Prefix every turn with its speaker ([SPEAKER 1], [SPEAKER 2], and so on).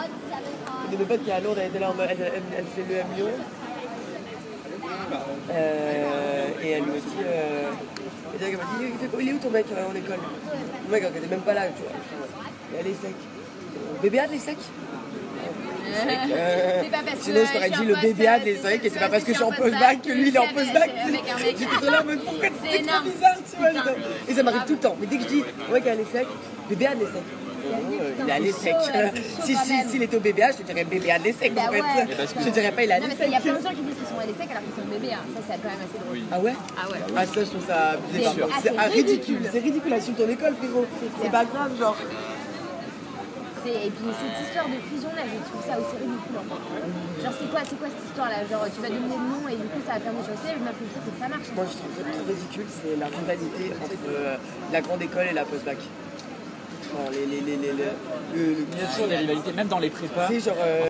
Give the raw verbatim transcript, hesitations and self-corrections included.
[SPEAKER 1] Une de mes potes qui est à Londres, elle était là en mode, elle, elle, elle fait le M Lyon. Euh, et elle me dit, euh, elle m'a dit, il, fait, il est où ton mec euh, en école? Mon mec, elle était même pas là, tu vois. Et elle est sec. B B A de les secs. Euh,
[SPEAKER 2] c'est pas parce
[SPEAKER 1] sinon
[SPEAKER 2] que
[SPEAKER 1] je t'aurais
[SPEAKER 2] je
[SPEAKER 1] dit
[SPEAKER 2] suis
[SPEAKER 1] le
[SPEAKER 2] en
[SPEAKER 1] B B A
[SPEAKER 2] post-
[SPEAKER 1] des secs et c'est pas parce que je suis en
[SPEAKER 2] post-bac
[SPEAKER 1] post-bac que lui il est en
[SPEAKER 2] que
[SPEAKER 1] post-bac.
[SPEAKER 2] avec un mec.
[SPEAKER 1] J'étais là en mode pourquoi
[SPEAKER 2] C'est
[SPEAKER 1] c'est trop
[SPEAKER 2] énorme.
[SPEAKER 1] bizarre, tu vois.
[SPEAKER 2] Putain.
[SPEAKER 1] Et ça m'arrive tout le temps. Mais dès que je dis ouais qu'elle est sec, B B A des secs. Il est allé sec. Si si s'il était au B B A, je te dirais B B A des secs en fait. Je te dirais pas il a
[SPEAKER 2] Non,
[SPEAKER 1] allé
[SPEAKER 2] mais il y a
[SPEAKER 1] sec.
[SPEAKER 2] plein de gens qui disent qu'ils sont allés secs alors qu'ils sont bébés. Hein. Ça, c'est quand même assez drôle.
[SPEAKER 1] Ah ouais?
[SPEAKER 2] Ah ouais.
[SPEAKER 1] Ah ça je trouve ça
[SPEAKER 2] C'est sûr. Ah,
[SPEAKER 1] c'est
[SPEAKER 2] c'est
[SPEAKER 1] ah, ridicule.
[SPEAKER 2] ridicule.
[SPEAKER 1] C'est ridicule, assume ton école frérot. C'est pas grave genre.
[SPEAKER 2] Et puis cette histoire de fusion là, je trouve ça aussi ridicule en fait. Genre c'est quoi, c'est quoi cette histoire là? Genre tu vas donner le nom et du coup ça va faire des choses. Le truc c'est que ça marche.
[SPEAKER 1] Moi je trouve ça trop ridicule, c'est la rivalité entre euh, la grande école et la post-bac. Genre, les, les, les, les, les, le, le,
[SPEAKER 3] Il y a toujours des rivalités, même dans les prépas.
[SPEAKER 1] c'est genre. Euh,